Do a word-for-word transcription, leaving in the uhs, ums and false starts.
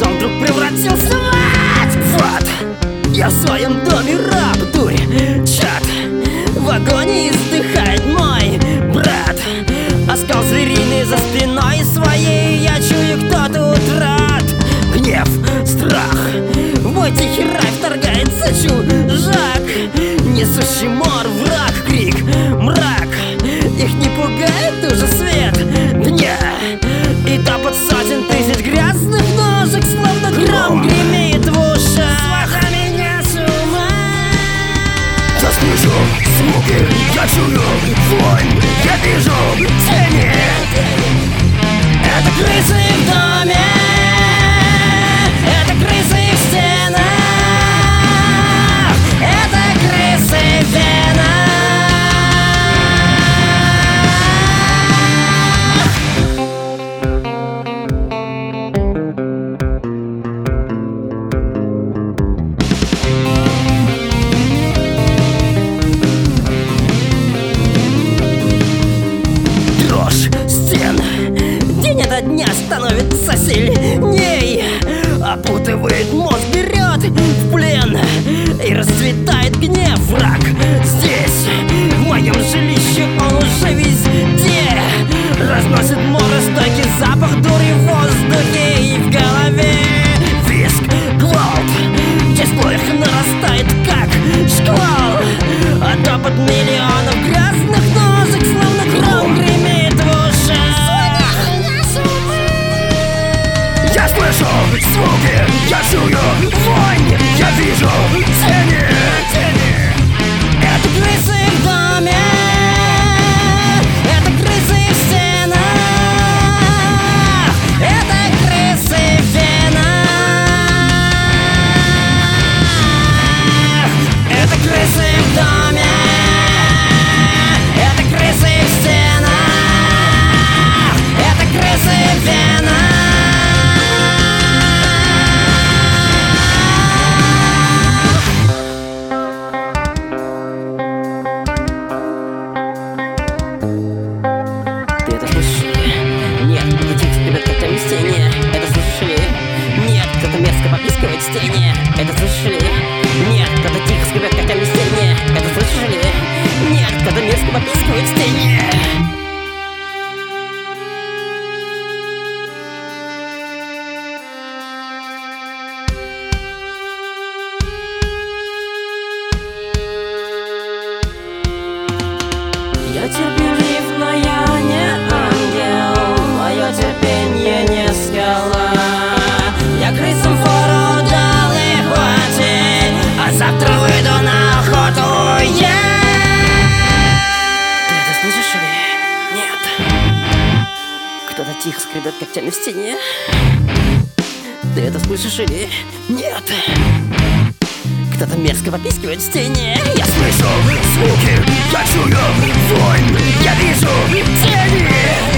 дом вдруг превратился в ад. Вот, я в своем доме раб, дурь, чат. В агонии издыхает мой брат. Оскал звериный за спиной своей. Я чую, кто тут рад. Гнев, страх, в мой тихий рай вторгается чужак. Несущий мор, враг, крик, мрак. Их не пугает уже свет дня. И топот сотен тысяч грязных ножек, словно гром гремит в ушах. Сводя меня с ума. Я слышу звуки, я чую вонь, я вижу тени. Это крысы в доме, это крысы в стенах, это крысы в венах. Дрожь стен день ото дня становится сильней. Опутывает мозг, берет в плен. И расцветает гнев, враг здесь, в моем жилище, он уже везде. Разносит море, стойкий запах дури в воздухе и в голове. Визг, гвалт, число их нарастает, как шквал. А топот миллионов грязных ножек, словно гром гремит в ушах. Я слышу звуки, я чую вонь, я вижу тени. Это крысы в доме, это крысы в стенах, это крысы в венах. Это крысы в доме, это крысы в стенах, это крысы в венах. Ты это слышишь? Нет, кто-то тихо скребет когтями в стене. Это слышишь ли? Нет, кто-то мерзко попискивает в стене. Это слышишь ли? Нет, кто-то тихо скребет когтями в стене. Это слышишь ли? Нет, кто-то мерзко попискивает в стене. Я терпелив, но я не ангел. Мое терпенье не скала. Я крысам фору дал и хватит, а завтра выйду на охоту я. Ты это слышишь или нет? Кто-то тихо скребет когтями в стене. Ты это слышишь или нет? Кто-то мерзко попискивает в стене. Я слышу звуки, я чую вонь, я вижу тени.